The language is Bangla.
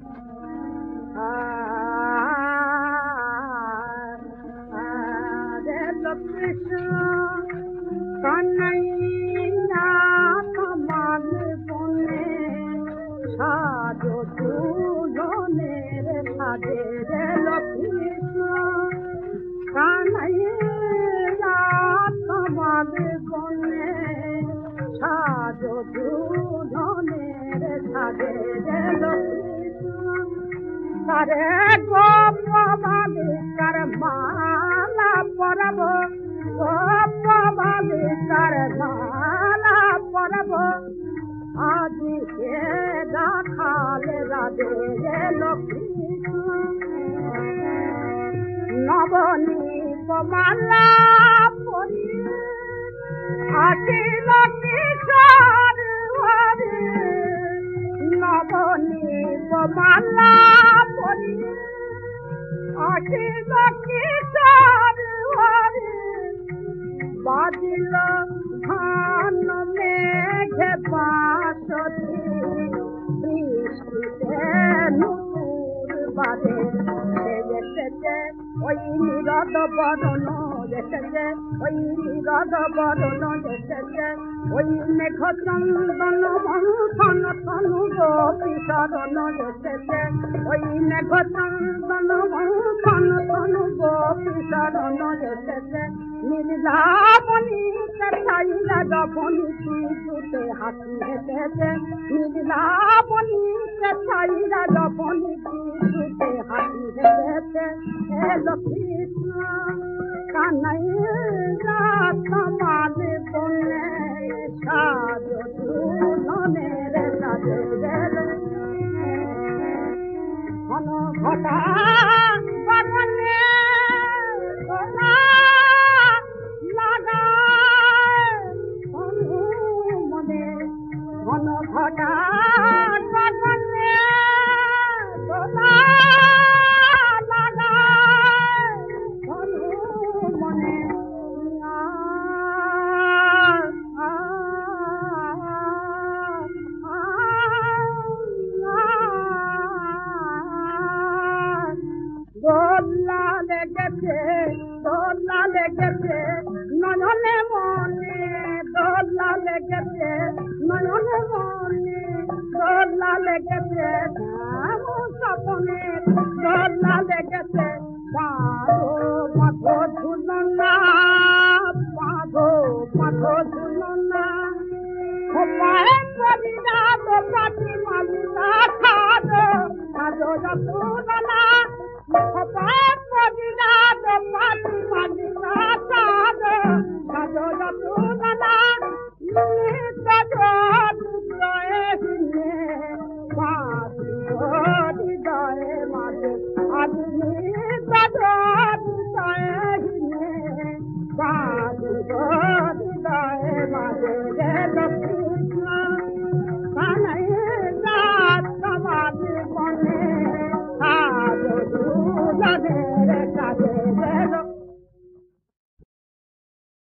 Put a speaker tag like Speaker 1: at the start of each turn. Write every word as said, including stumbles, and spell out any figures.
Speaker 1: কৃষ্ণ কানাইয়া তোমার বনে সাজো দুজনের সাজে রেল কৃষ্ণ কানাইয়া তোমার বনে সাজো দুজনের সাজে রেল কৃষ্ণ তারে গোপালিকার মালা পরব গোপালিকার মালা পরব আজকে রাখালে রাধে লক্ষ্মী নবনীত মালা পরি আসিল কিশোর হরি নবনীত মালা পরি আসিল কিশোর হরি বাজিল ধান মেঘে বাঁশি বৃষ্টিতে নূর বাজে সে এসেছে ওই নিরদ বরণ এসেছে ওই নিরদ বরণ এসেছে ওই মেঘ চন্দন মন্থন তনু গোপী শরণ এসেছে ওই মেঘ চন্দন মন্থন তনু গোপী শরণ এসেছে নীলামণি চাইলা যখনই কিছুতে হাসি হেসেছে নীলামণি চাইলা যখনই কিছুতে হাসি হেসেছে এলো কৃষ্ণ কানাইয়া তোমার বনে সাজো দুজনের সাজে গেল ঘন ঘটা বাগানে গোলা লাগায় মনে ঘন ঘটা বাগানে গোলা দোলা লেগেছে দোলা লেগেছে নয়নে মনে দোলা লেগেছে নয়নে মনে দোলা লেগেছে স্বপনে দোলা লেগেছে পাধো পাধো ঝুলনা পাধো পাধো ঝুলনা পায়ে পরিণাম পাতি মালিকা খাদো খাদো